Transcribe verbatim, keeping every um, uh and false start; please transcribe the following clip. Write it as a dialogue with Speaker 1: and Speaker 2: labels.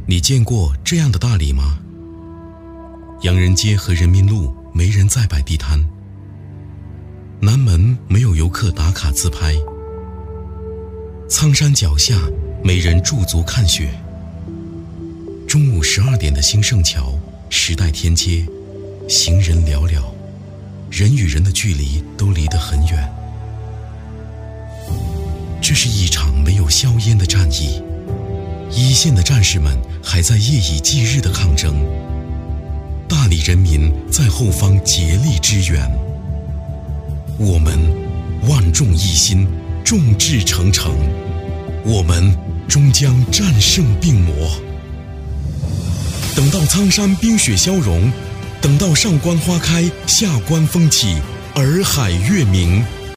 Speaker 1: 你见过这样的大理吗？洋人街和人民路没人再摆地摊，南门没有游客打卡自拍，苍山脚下没人驻足看雪。中午十二点的兴盛桥、时代天街，行人寥寥，人与人的距离都离得很远。这是一场没有硝烟的战役，一线的战士们还在夜以继日的抗争，大理人民在后方竭力支援。我们万众一心，众志成城，我们终将战胜病魔。等到苍山冰雪消融，等到上关花开，下关风起，洱海月明。